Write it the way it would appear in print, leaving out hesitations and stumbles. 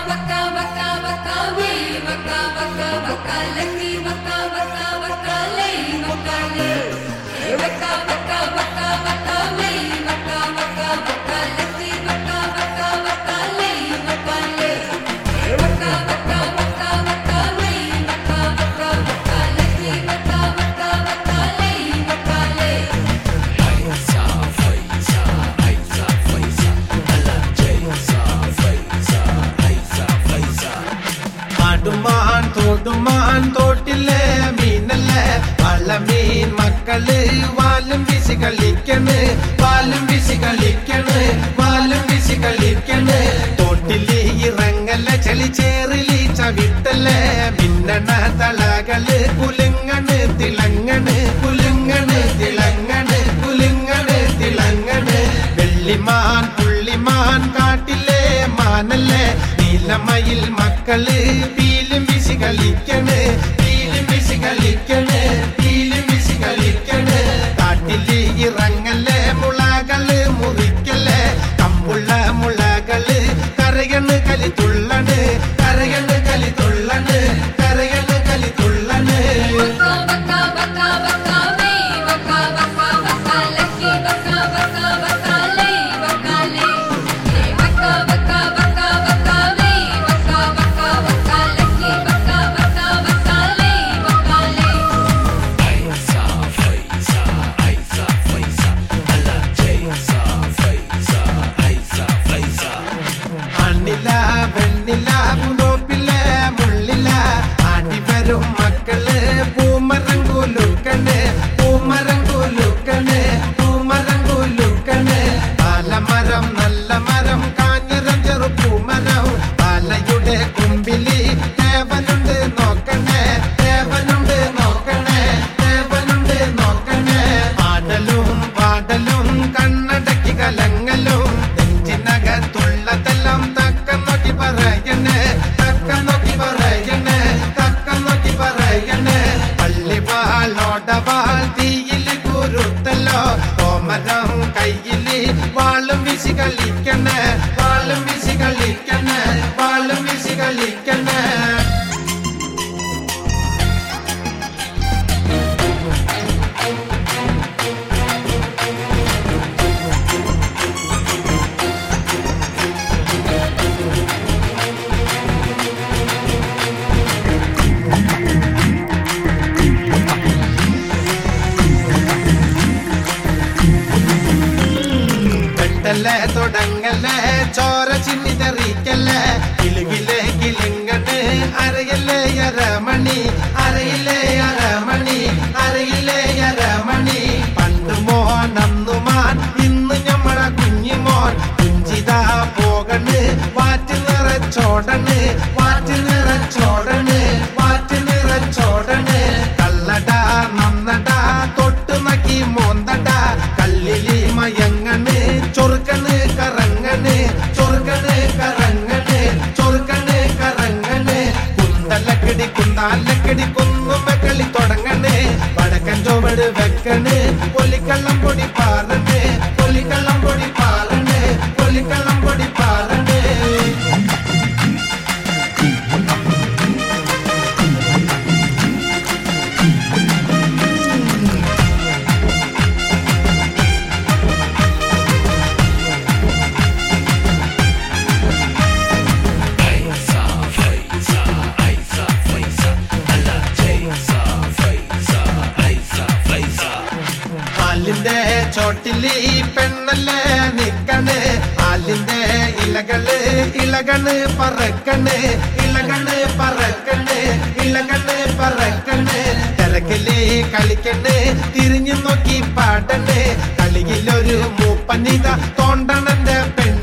തോട്ടിലെ മീനല്ലേ വളമീൻ മക്കള് വാലും വീശി കളിക്കണ് വാലും വീശി കളിക്കണ് വാലും വീശി കളിക്കണ് തോട്ടില് ഇറങ്ങല്ല ചെളി ചേറിലി ചവിട്ടല്ലേ മിന്നണ തളകള് കുലുങ്ങണ് തിളങ്ങണ് കുലുങ്ങണ് തിളങ്ങണ് കുലുങ്ങണ് തിളങ്ങണ് വെള്ളിമാൻ പുള്ളിമാൻ കാട്ടിലെ മാനല്ലേ നീലമയിൽ മക്കള് പീലും വീശി കളിക്കണ് പീലും വീശി കളിക്കണ് പീലും വീശി കളിക്കണ് കാട്ടില് ഇറങ്ങല്ലേ മുളകള് മുറിക്കല്ലേ കമ്പുള്ള മുളകള് കരയണ് കലി തുള്ളണ് കരയണ് കലി തുള്ളണ് കരയണ് കലി തുള്ളണ് വെണ്ണില പൂന്തോപ്പില്ല മുള്ളില ആടിവരും മക്കള് പൂമരങ്കുലുക്കണ് പൂമരങ്കുലുക്കണ് പൂമരങ്കുലുക്കണ് പാലമരം നല്ല മരം കാഞ്ഞിരം ചെറുപ്പൂമരം പാലയുടെ കുമ്പിലി ദേവനുണ്ട് നോക്കണേ ദേവനുണ്ട് നോക്കണേ ദേവനുണ്ട് നോക്കണേ ആടലും പാടലും കണ്ണടക്കി കലങ്ങലും നെഞ്ചിനകത്തുള്ളതെല്ലാം പറയണേ തക്കം നോക്കി പറയണേ തക്കം നോക്കി പറയണേ പള്ളിവാളോടവാൾ തീയില് കുരുത്തല്ലോ ഓമരം കയ്യില് വാളും വീശി കളിക്കണേ വാളും വീശി കളിക്കണേ വാളും വീശി കളിക്കണേ തുടങ്ങല്ലേ ചോര ചിന്നി തെറിക്കല്ലേ കിലുകിലെ കിലുങ്ങട്ട് അരയിലെ അരമണി അരയിലെ അരമണി അരയിലെ അരമണി പണ്ട് മോൻ അന്നുമാൻ ഇന്ന് ഞമ്മടെ കുഞ്ഞിമോൻ കുഞ്ചിതാ പോകണ് വാറ്റ് നിറച്ചോടണ് വാറ്റ് നിറച്ചോടണ് വാറ്റ് നിറച്ചോടണ് കള്ളടാ നന്നടാ തൊട്ട് നക്കി മോന്തടാ കല്ലിലി മയങ്ങണ് ചൊറുക്കണ് കറങ്ങണ് ചൊറുക്കണ് കറങ്ങണ് ചൊറുക്കണ് കറങ്ങണ് കുന്തലക്കടി കുന്താലക്കടി കുന്നുമ്മ കളി തുടങ്ങണ് വടക്കൻ ചുവട് വെക്കണ് പൊലിക്കള്ളം പൊടി പാറണ് പൊലിക്കള്ളം പൊടി പാറണ് പൊലിക്കള്ളം പൊടി പാറണ് ആലിന്റെ ചോട്ടില് ഈ പെണ്ണല്ലേ നിക്കണ് ആലിന്റെ ഇലകള് ഇലകണ് പറക്കണ് ഇലകണ് പറക്കണ് ഇലകണ് പറക്കണ് തിരക്കില് കളിക്കണ് തിരിഞ്ഞു നോക്കി പാടണ് കളിയിലൊരു മൂപ്പനിത തോണ്ടണന്റെ പെണ്ണ്